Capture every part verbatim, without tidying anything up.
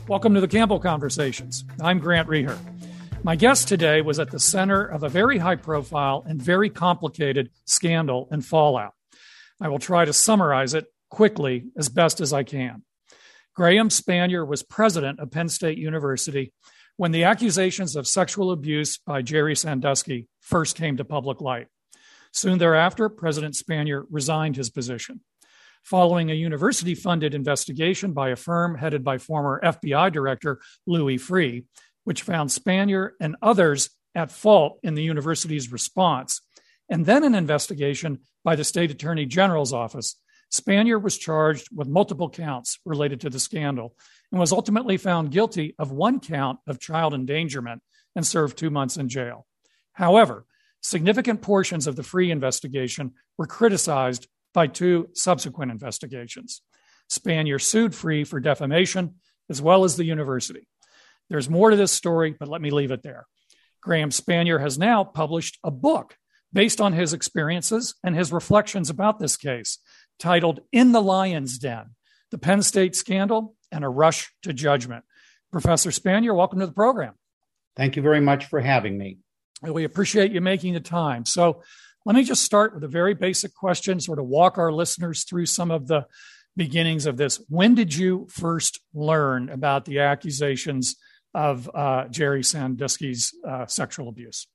Welcome to the Campbell Conversations. I'm Grant Reher. My guest today was at the center of a very high-profile and very complicated scandal and fallout. I will try to summarize it quickly as best as I can. Graham Spanier was president of Penn State University when the accusations of sexual abuse by Jerry Sandusky first came to public light. Soon thereafter, President Spanier resigned his position. Following a university-funded investigation by a firm headed by former F B I Director Louis Freeh, which found Spanier and others at fault in the university's response, and then an investigation by the State Attorney General's office, Spanier was charged with multiple counts related to the scandal and was ultimately found guilty of one count of child endangerment and served two months in jail. However, significant portions of the Freeh investigation were criticized by two subsequent investigations. Spanier sued Freeh for defamation, as well as the university. There's more to this story, but let me leave it there. Graham Spanier has now published a book based on his experiences and his reflections about this case, titled In the Lion's Den, The Penn State Scandal and a Rush to Judgment. Professor Spanier, welcome to the program. Thank you very much for having me. We appreciate you making the time. So let me just start with a very basic question, sort of walk our listeners through some of the beginnings of this. When did you first learn about the accusations of uh, Jerry Sandusky's uh, sexual abuse?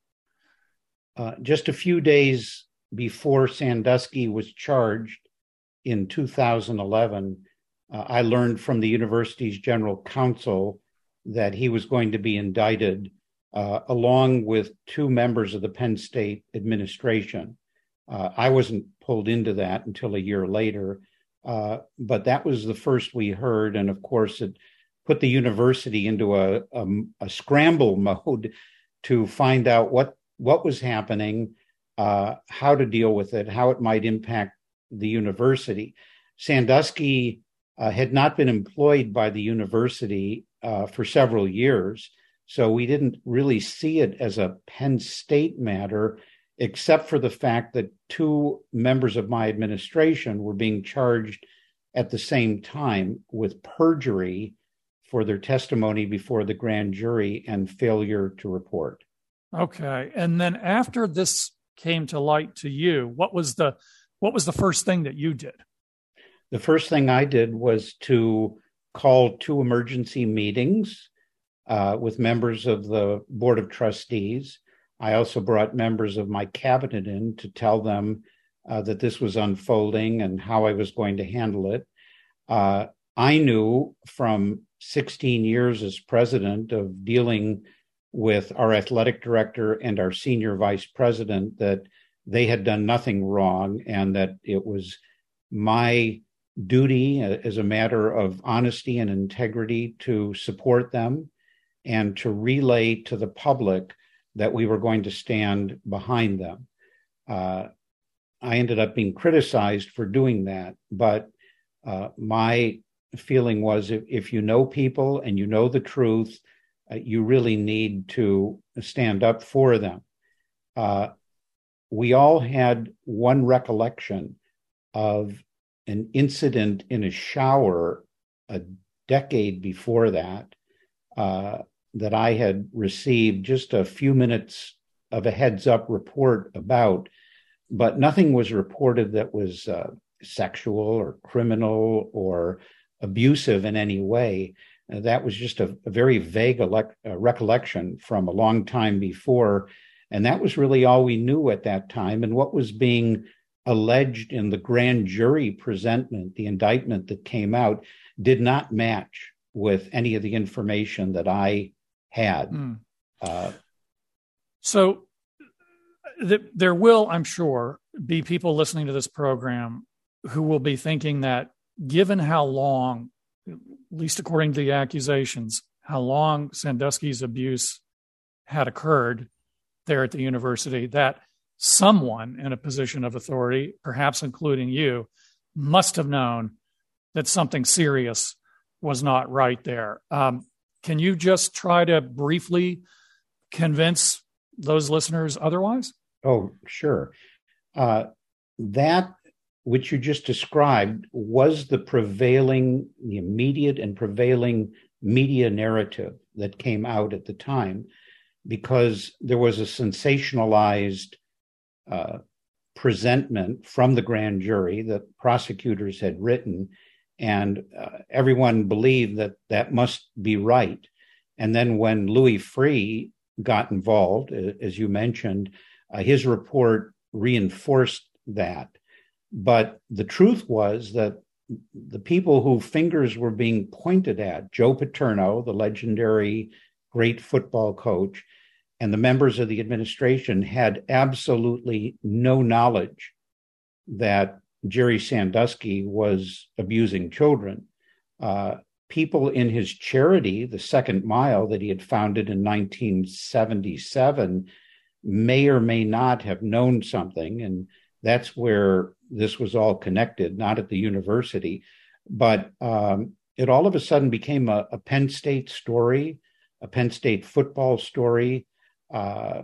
Uh, just a few days before Sandusky was charged in two thousand eleven, uh, I learned from the university's general counsel that he was going to be indicted Uh, along with two members of the Penn State administration. Uh, I wasn't pulled into that until a year later, uh, but that was the first we heard. And of course, it put the university into a, a, a scramble mode to find out what, what was happening, uh, how to deal with it, how it might impact the university. Sandusky uh, had not been employed by the university uh, for several years. So we didn't really see it as a Penn State matter, except for the fact that two members of my administration were being charged at the same time with perjury for their testimony before the grand jury and failure to report. Okay. And then after this came to light to you, what was the what was the first thing that you did? The first thing I did was to call two emergency meetings Uh, with members of the Board of Trustees. I also brought members of my cabinet in to tell them uh, that this was unfolding and how I was going to handle it. Uh, I knew from sixteen years as president of dealing with our athletic director and our senior vice president that they had done nothing wrong and that it was my duty uh, as a matter of honesty and integrity to support them and to relay to the public that we were going to stand behind them. Uh, I ended up being criticized for doing that, but uh, my feeling was if, if you know people and you know the truth, uh, you really need to stand up for them. Uh, we all had one recollection of an incident in a shower a decade before that, uh, that I had received just a few minutes of a heads up report about, but nothing was reported that was uh, sexual or criminal or abusive in any way. Uh, that was just a, a very vague elect, uh, recollection from a long time before. And that was really all we knew at that time. And what was being alleged in the grand jury presentment, the indictment that came out, did not match with any of the information that I had. Mm. Uh, so th- there will, I'm sure, be people listening to this program who will be thinking that given how long, at least according to the accusations, how long Sandusky's abuse had occurred there at the university, that someone in a position of authority, perhaps including you, must have known that something serious was not right there. Um, can you just try to briefly convince those listeners otherwise? Oh, sure. Uh, that which you just described was the prevailing, the immediate and prevailing media narrative that came out at the time, because there was a sensationalized uh, presentment from the grand jury that prosecutors had written, and uh, everyone believed that that must be right. And then when Louis Freeh got involved, as you mentioned, uh, his report reinforced that. But the truth was that the people whose fingers were being pointed at, Joe Paterno, the legendary great football coach, and the members of the administration had absolutely no knowledge that Jerry Sandusky was abusing children. Uh, people in his charity, the Second Mile, that he had founded in nineteen seventy-seven, may or may not have known something. And that's where this was all connected, not at the university. But um, it all of a sudden became a, a Penn State story, a Penn State football story. Uh,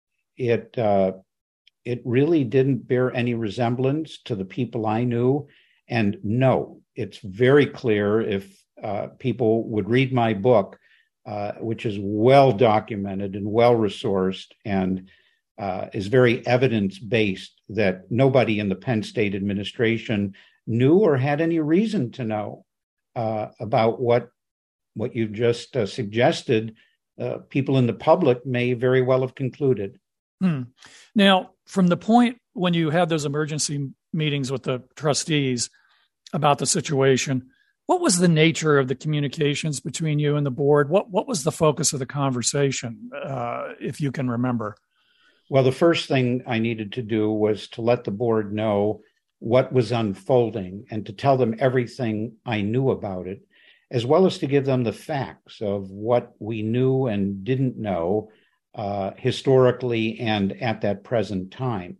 it uh, it really didn't bear any resemblance to the people I knew. And no, it's very clear if uh, people would read my book, uh, which is well documented and well resourced and uh, is very evidence-based, that nobody in the Penn State administration knew or had any reason to know uh, about what, what you just uh, suggested. Uh, people in the public may very well have concluded. Hmm. Now, from the point when you had those emergency meetings with the trustees about the situation, what was the nature of the communications between you and the board? What what was the focus of the conversation, uh, if you can remember? Well, the first thing I needed to do was to let the board know what was unfolding and to tell them everything I knew about it, as well as to give them the facts of what we knew and didn't know uh, historically and at that present time.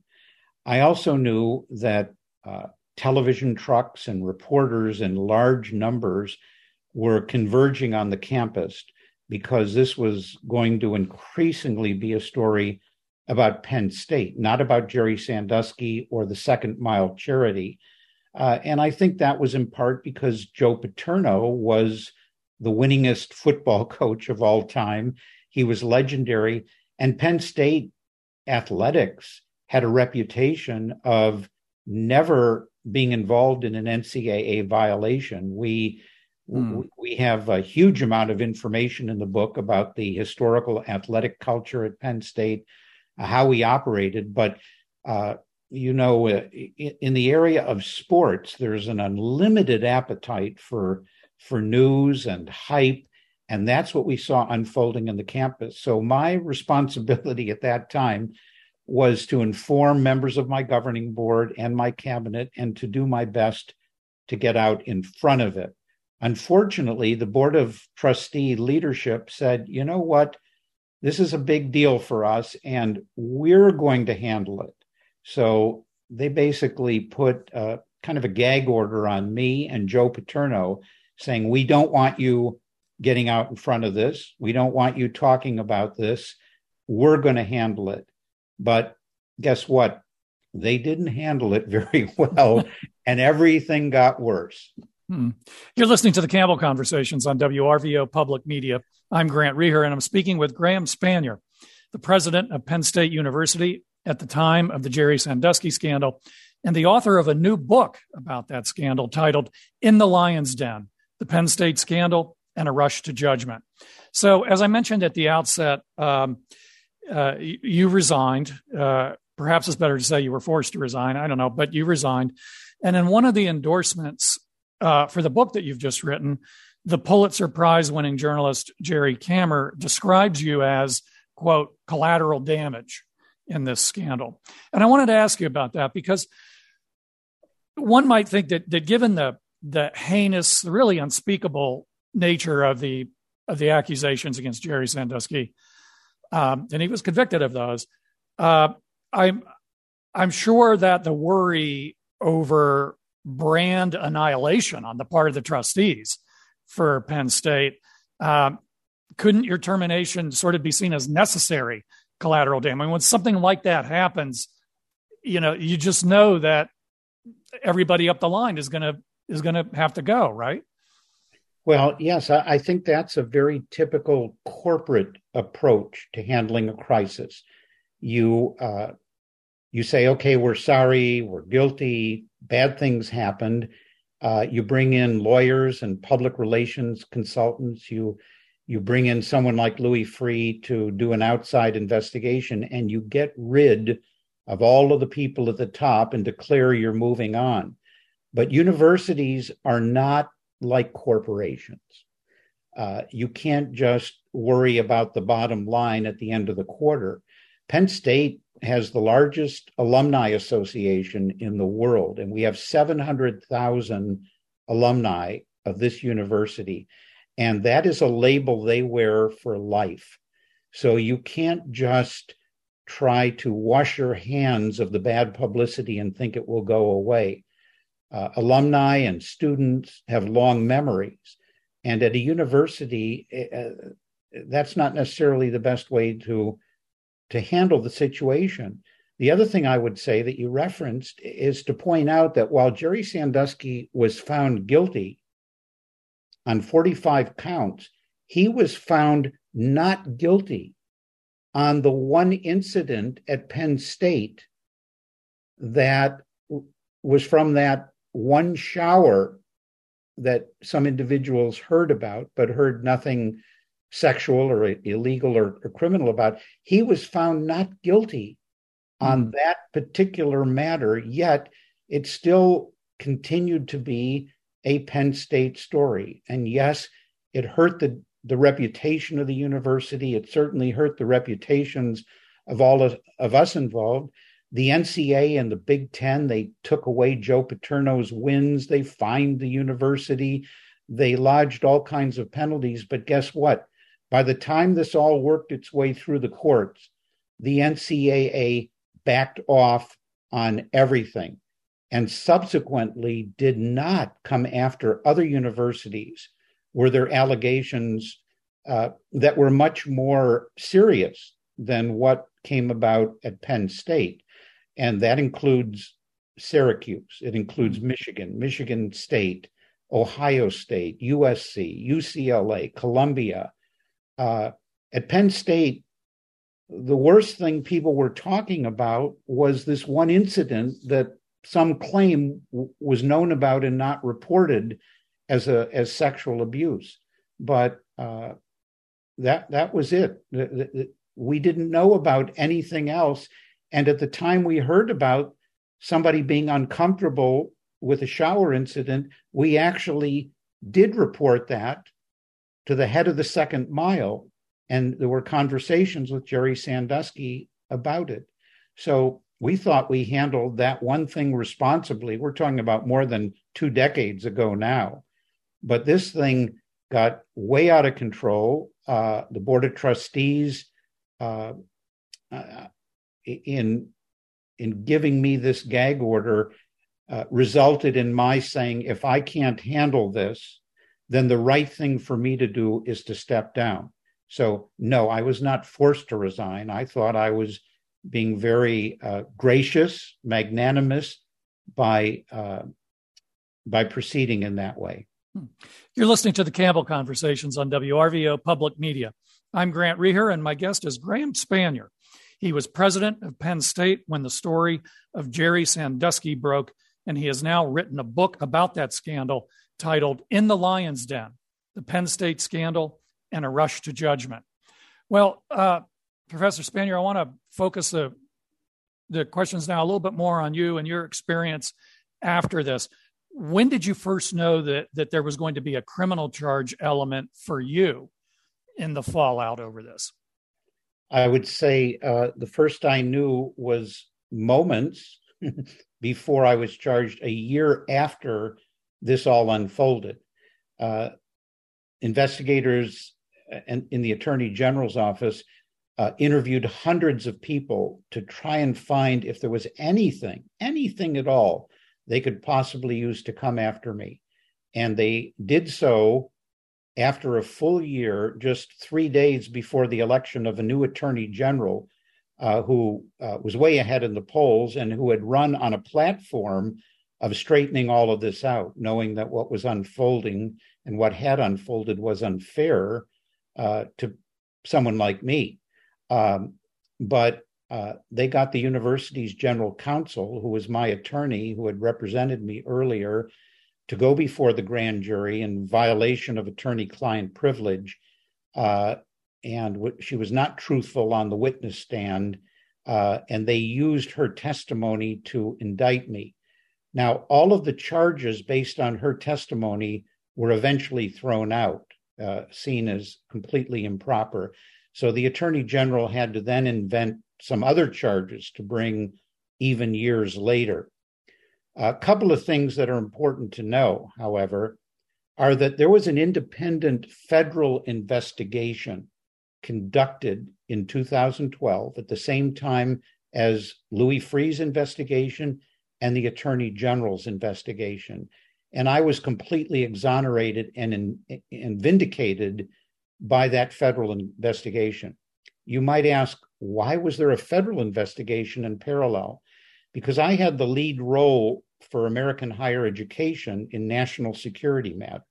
I also knew that uh, television trucks and reporters in large numbers were converging on the campus because this was going to increasingly be a story about Penn State, not about Jerry Sandusky or the Second Mile charity. Uh, and I think that was in part because Joe Paterno was the winningest football coach of all time. He was legendary. And Penn State athletics had a reputation of never being involved in an N C double A violation. We, mm. we have a huge amount of information in the book about the historical athletic culture at Penn State, uh, how we operated. But uh, you know, in the area of sports, there's an unlimited appetite for for news and hype, and that's what we saw unfolding in the campus. So my responsibility at that time was to inform members of my governing board and my cabinet and to do my best to get out in front of it. Unfortunately, the Board of Trustee leadership said, you know what, this is a big deal for us, and we're going to handle it. So they basically put uh, kind of a gag order on me and Joe Paterno saying, we don't want you getting out in front of this. We don't want you talking about this. We're going to handle it. But guess what? They didn't handle it very well, and everything got worse. Hmm. You're listening to the Campbell Conversations on W R V O Public Media. I'm Grant Reher, and I'm speaking with Graham Spanier, the president of Penn State University at the time of the Jerry Sandusky scandal, and the author of a new book about that scandal titled In the Lion's Den, The Penn State Scandal and a Rush to Judgment. So, as I mentioned at the outset, um, uh, you resigned. Uh, perhaps it's better to say you were forced to resign. I don't know, but you resigned. And in one of the endorsements uh, for the book that you've just written, the Pulitzer Prize-winning journalist Jerry Kammer describes you as, quote, collateral damage in this scandal. And I wanted to ask you about that because one might think that that given the the heinous, really unspeakable nature of the of the accusations against Jerry Sandusky, um, and he was convicted of those, uh, I'm I'm sure that the worry over brand annihilation on the part of the trustees for Penn State, um, couldn't your termination sort of be seen as necessary collateral damage? I mean, when something like that happens, you know, you just know that everybody up the line is going to is going to have to go, right? Well, yes, I, I think that's a very typical corporate approach to handling a crisis. You uh, you say, okay, we're sorry, we're guilty, bad things happened. Uh, you bring in lawyers and public relations consultants. You you bring in someone like Louis Freeh to do an outside investigation, and you get rid of all of the people at the top and declare you're moving on. But universities are not like corporations. Uh, you can't just worry about the bottom line at the end of the quarter. Penn State has the largest alumni association in the world, and we have seven hundred thousand alumni of this university. And that is a label they wear for life. So you can't just try to wash your hands of the bad publicity and think it will go away. Uh, alumni and students have long memories. And at a university, uh, that's not necessarily the best way to, to handle the situation. The other thing I would say that you referenced is to point out that while Jerry Sandusky was found guilty on forty-five counts, he was found not guilty on the one incident at Penn State that was from that one shower that some individuals heard about, but heard nothing sexual or illegal or, or criminal about. He was found not guilty on that particular matter, yet it still continued to be a Penn State story. And yes, it hurt the, the reputation of the university. It certainly hurt the reputations of all of, of us involved. The N C A A and the Big Ten, they took away Joe Paterno's wins. They fined the university. They lodged all kinds of penalties. But guess what? By the time this all worked its way through the courts, the N C A A backed off on everything and subsequently did not come after other universities where there allegations uh, that were much more serious than what came about at Penn State. And that includes Syracuse. It includes Michigan, Michigan State, Ohio State, U S C, U C L A, Columbia. Uh, at Penn State, the worst thing people were talking about was this one incident that some claim w- was known about and not reported as a as sexual abuse. But uh, that that was it. We didn't know about anything else. And at the time we heard about somebody being uncomfortable with a shower incident, we actually did report that to the head of the Second Mile. And there were conversations with Jerry Sandusky about it. So we thought we handled that one thing responsibly. We're talking about more than two decades ago now. But this thing got way out of control. Uh, the Board of Trustees, uh, uh, in, in giving me this gag order, uh, resulted in my saying, if I can't handle this, then the right thing for me to do is to step down. So, no, I was not forced to resign. I thought I was being very uh, gracious, magnanimous by uh, by proceeding in that way. You're listening to the Campbell Conversations on W R V O Public Media. I'm Grant Reher, and my guest is Graham Spanier. He was president of Penn State when the story of Jerry Sandusky broke, and he has now written a book about that scandal titled In the Lion's Den, The Penn State Scandal and a Rush to Judgment. Well, uh, Professor Spanier, I want to focus the, the questions now a little bit more on you and your experience after this. When did you first know that, that there was going to be a criminal charge element for you in the fallout over this? I would say uh, the first I knew was moments before I was charged, a year after this all unfolded. Uh, investigators in, in the Attorney General's office uh, interviewed hundreds of people to try and find if there was anything, anything at all they could possibly use to come after me. And they did so after a full year, just three days before the election of a new Attorney General uh, who uh, was way ahead in the polls and who had run on a platform of straightening all of this out, knowing that what was unfolding and what had unfolded was unfair uh, to someone like me. Um, but uh, they got the university's general counsel, who was my attorney, who had represented me earlier, to go before the grand jury in violation of attorney-client privilege. Uh, and w- she was not truthful on the witness stand, uh, and they used her testimony to indict me. Now, all of the charges based on her testimony were eventually thrown out, uh, seen as completely improper. So the attorney general had to then invent some other charges to bring even years later. A couple of things that are important to know, however, are that there was an independent federal investigation conducted in two thousand twelve at the same time as Louis Freeh's investigation and the Attorney General's investigation. And I was completely exonerated and, in, and vindicated by that federal investigation. You might ask, why was there a federal investigation in parallel? Because I had the lead role for American higher education in national security matters.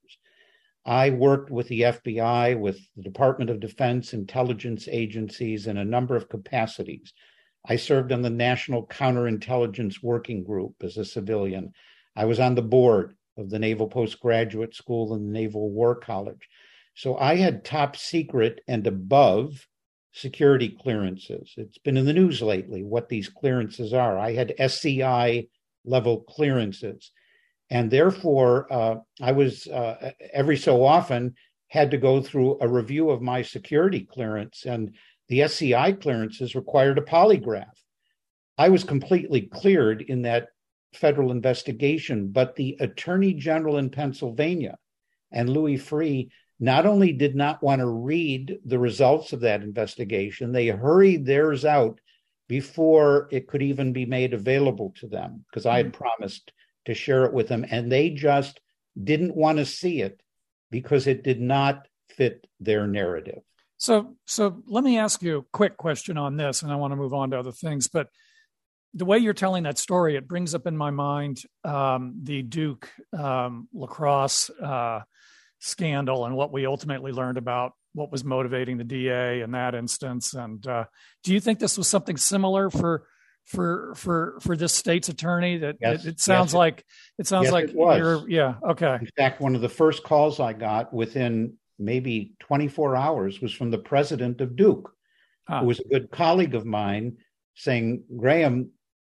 I worked with the F B I, with the Department of Defense, intelligence agencies in a number of capacities. I served on the National Counterintelligence Working Group as a civilian. I was on the board of the Naval Postgraduate School and the Naval War College. So I had top secret and above security clearances. It's been in the news lately what these clearances are. I had S C I level clearances. And therefore, uh, I was uh, every so often had to go through a review of my security clearance, and the S C I clearances required a polygraph. I was completely cleared in that federal investigation, but the Attorney General in Pennsylvania and Louis Freeh not only did not want to read the results of that investigation, they hurried theirs out before it could even be made available to them, because I had promised to share it with them, and they just didn't want to see it because it did not fit their narrative. So, so let me ask you a quick question on this, and I want to move on to other things. But the way you're telling that story, it brings up in my mind um, the Duke um, lacrosse uh, scandal and what we ultimately learned about what was motivating the D A in that instance. And uh, do you think this was something similar for for for for this state's attorney? That yes, it, it sounds yes, it, like it sounds yes, like it was. You're, yeah, okay. In fact, one of the first calls I got within maybe twenty-four hours was from the president of Duke, huh. who was a good colleague of mine, saying, Graham,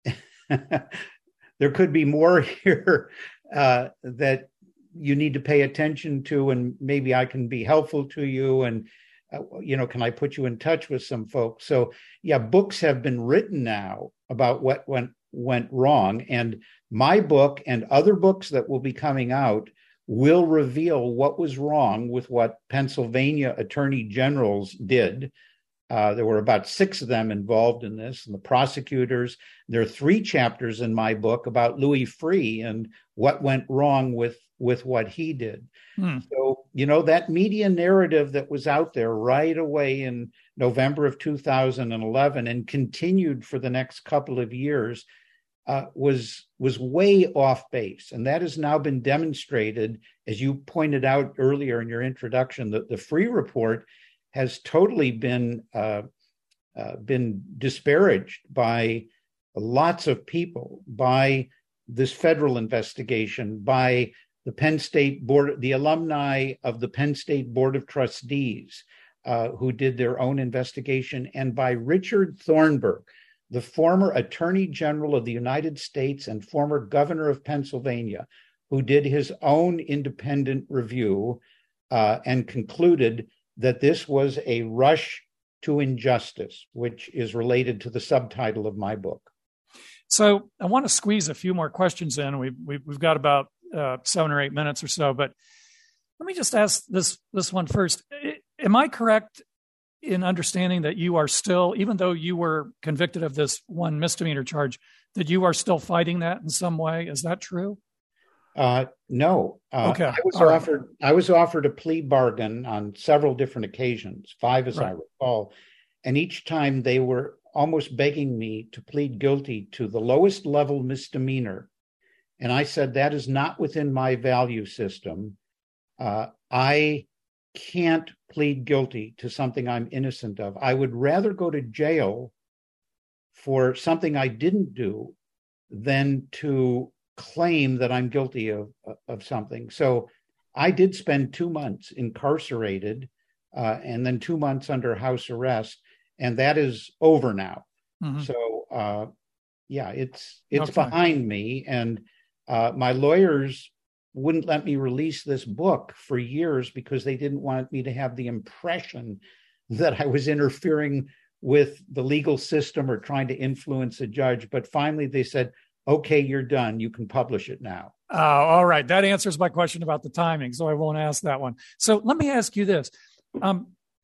there could be more here uh, that you need to pay attention to, and maybe I can be helpful to you. And, uh, you know, can I put you in touch with some folks? So, yeah, books have been written now about what went, went wrong. And my book and other books that will be coming out will reveal what was wrong with what Pennsylvania attorney generals did. Uh, there were about six of them involved in this, and the prosecutors. There are three chapters in my book about Louis Freeh and what went wrong with, with what he did. Hmm. So, you know, that media narrative that was out there right away in November of two thousand eleven and continued for the next couple of years uh, was, was way off base. And that has now been demonstrated, as you pointed out earlier in your introduction, that the Freeh report has totally been uh, uh, been disparaged by lots of people, by this federal investigation, by the Penn State Board, the alumni of the Penn State Board of Trustees, uh, who did their own investigation, and by Richard Thornburgh, the former Attorney General of the United States and former governor of Pennsylvania, who did his own independent review uh, and concluded that this was a rush to injustice, which is related to the subtitle of my book. So I want to squeeze a few more questions in. We've, we've got about uh, seven or eight minutes or so, but let me just ask this, this one first. Am I correct in understanding that you are still, even though you were convicted of this one misdemeanor charge, that you are still fighting that in some way? Is that true? Uh, no. Uh, okay. I was All offered. Right. I was offered a plea bargain on several different occasions, five as right. I recall, and each time they were almost begging me to plead guilty to the lowest level misdemeanor And I said, that is not within my value system. Uh, I can't plead guilty to something I'm innocent of. I would rather go to jail for something I didn't do than to claim that I'm guilty of, of something. So I did spend two months incarcerated uh, and then two months under house arrest, and that is over now. Mm-hmm. So, uh, yeah, it's it's okay. Behind me, and uh, my lawyers wouldn't let me release this book for years because they didn't want me to have the impression that I was interfering with the legal system or trying to influence a judge. But finally they said, okay, you're done. You can publish it now. Oh, all right. That answers my question about the timing, so I won't ask that one. So let me ask you this. Um,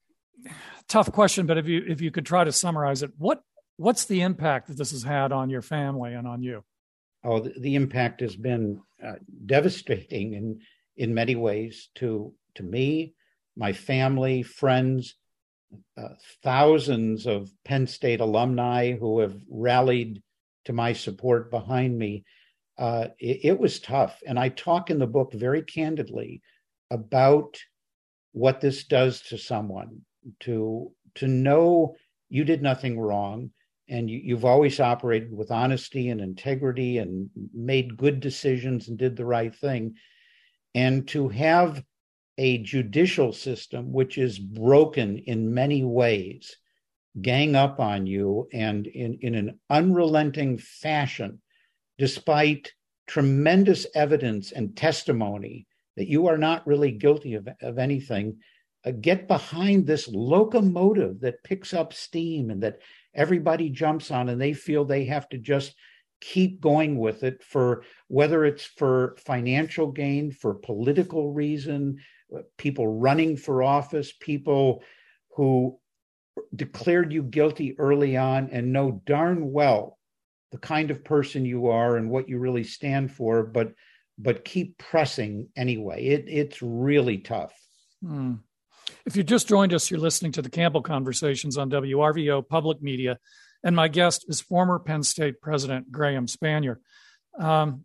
tough question, but if you if you could try to summarize it, what what's the impact that this has had on your family and on you? Oh, the, the impact has been uh, devastating in in many ways to to me, my family, friends, uh, thousands of Penn State alumni who have rallied to my support behind me. Uh, it, it was tough, and I talk in the book very candidly about what this does to someone. To to know you did nothing wrong, and you, you've always operated with honesty and integrity and made good decisions and did the right thing. And to have a judicial system which is broken in many ways, gang up on you and in, in an unrelenting fashion, despite tremendous evidence and testimony that you are not really guilty of, of anything, uh, get behind this locomotive that picks up steam and that everybody jumps on, and they feel they have to just keep going with it, for whether it's for financial gain, for political reason, people running for office, people who declared you guilty early on and know darn well the kind of person you are and what you really stand for, but but keep pressing anyway. It, it's really tough. Hmm. If you just joined us, you're listening to the Campbell Conversations on W R V O Public Media, and my guest is former Penn State President Graham Spanier. Um,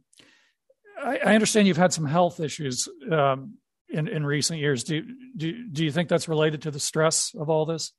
I, I understand you've had some health issues um, in, in recent years. Do, do, do you think that's related to the stress of all this?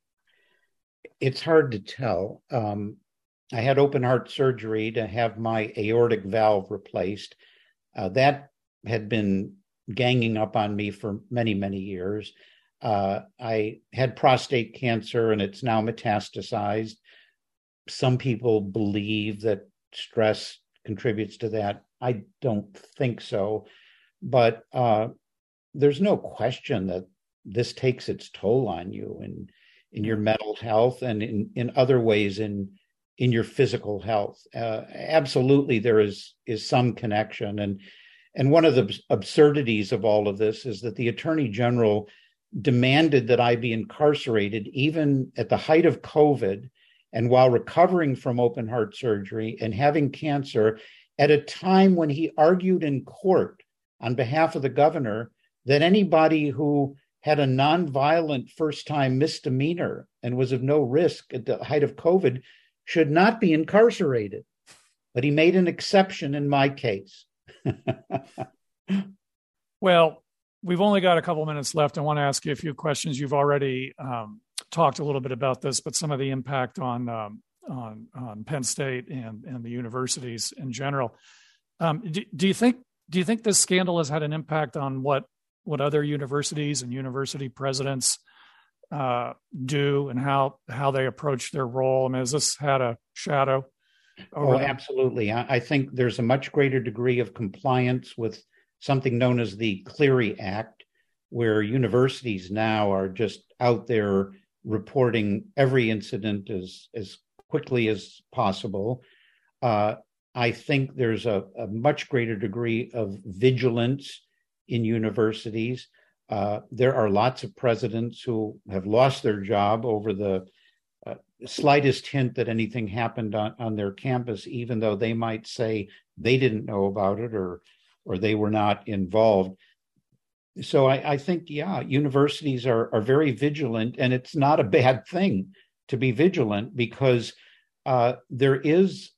It's hard to tell. Um, I had open heart surgery to have my aortic valve replaced. Uh, that had been ganging up on me for many, many years. Uh, I had prostate cancer, and it's now metastasized. Some people believe that stress contributes to that. I don't think so. But uh, there's no question that this takes its toll on you and in your mental health and in, in other ways in in your physical health. Uh, absolutely, there is is some connection. And and one of the absurdities of all of this is that the Attorney General demanded that I be incarcerated even at the height of COVID and while recovering from open heart surgery and having cancer, at a time when he argued in court on behalf of the governor that anybody who had a nonviolent first-time misdemeanor and was of no risk at the height of COVID should not be incarcerated. But he made an exception in my case. Well, we've only got a couple minutes left. I want to ask you a few questions. You've already um, talked a little bit about this, but some of the impact on um, on, on Penn State and, and the universities in general. Um, do, do you think do you think this scandal has had an impact on what what other universities and university presidents uh, do and how how they approach their role? I mean, has this had a shadow over Oh, them? absolutely. I, I think there's a much greater degree of compliance with something known as the Clery Act, where universities now are just out there reporting every incident as, as quickly as possible. Uh, I think there's a, a much greater degree of vigilance in universities. Uh, there are lots of presidents who have lost their job over the uh, slightest hint that anything happened on, on their campus, even though they might say they didn't know about it or or they were not involved. So I, I think, yeah, universities are, are very vigilant, and it's not a bad thing to be vigilant because uh, there is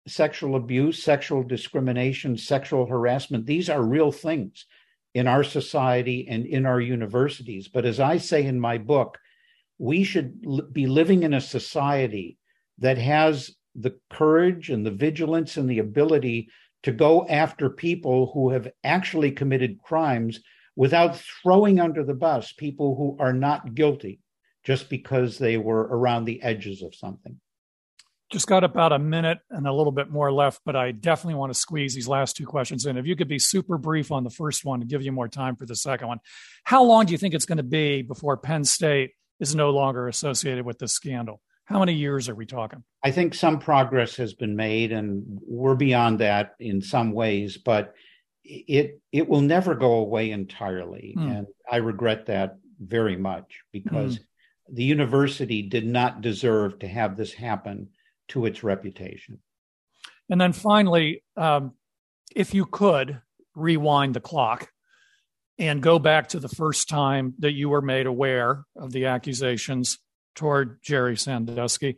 sexual abuse, sexual discrimination, sexual harassment, these are real things in our society and in our universities. But as I say in my book, we should l- be living in a society that has the courage and the vigilance and the ability to go after people who have actually committed crimes without throwing under the bus people who are not guilty just because they were around the edges of something. Just got about a minute and a little bit more left, but I definitely want to squeeze these last two questions in. If you could be super brief on the first one to give you more time for the second one. How long do you think it's going to be before Penn State is no longer associated with this scandal? How many years are we talking? I think some progress has been made, and we're beyond that in some ways, but it it will never go away entirely. Mm. And I regret that very much, because mm. the university did not deserve to have this happen to its reputation. And then finally, um, if you could rewind the clock and go back to the first time that you were made aware of the accusations toward Jerry Sandusky,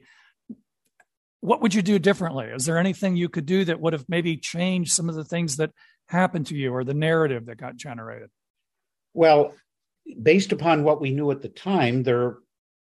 what would you do differently? Is there anything you could do that would have maybe changed some of the things that happened to you or the narrative that got generated? Well, based upon what we knew at the time, there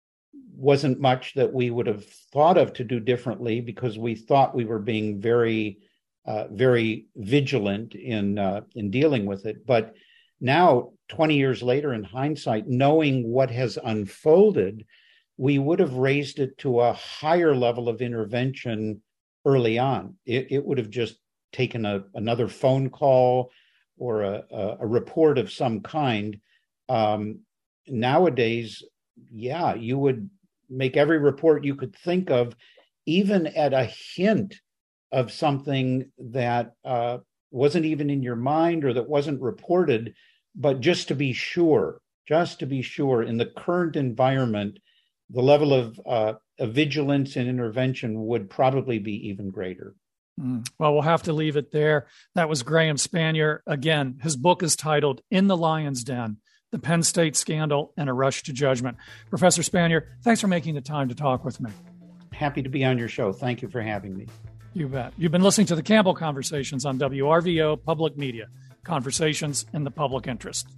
wasn't much that we would have thought of to do differently, because we thought we were being very, uh, very vigilant in uh, in dealing with it. But now, twenty years later, in hindsight, knowing what has unfolded, we would have raised it to a higher level of intervention early on. It, it would have just taken a, another phone call or a, a, a report of some kind. Um, nowadays, yeah, you would make every report you could think of, even at a hint of something that uh, wasn't even in your mind or that wasn't reported, but just to be sure, just to be sure in the current environment, the level of, uh, of vigilance and intervention would probably be even greater. Mm. Well, we'll have to leave it there. That was Graham Spanier. Again, his book is titled In the Lion's Den: The Penn State Scandal and a Rush to Judgment. Professor Spanier, thanks for making the time to talk with me. Happy to be on your show. Thank you for having me. You bet. You've been listening to the Campbell Conversations on W R V O Public Media, conversations in the public interest.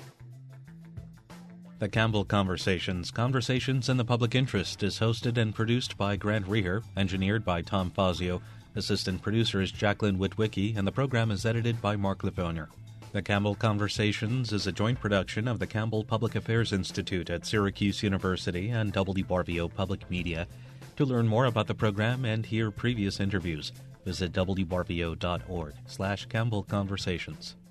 The Campbell Conversations, Conversations in the Public Interest, is hosted and produced by Grant Reher, engineered by Tom Fazio, assistant producer is Jacqueline Witwicky, and the program is edited by Mark Lefonier. The Campbell Conversations is a joint production of the Campbell Public Affairs Institute at Syracuse University and W R V O Public Media. To learn more about the program and hear previous interviews, visit W R V O dot org slash Campbell Conversations.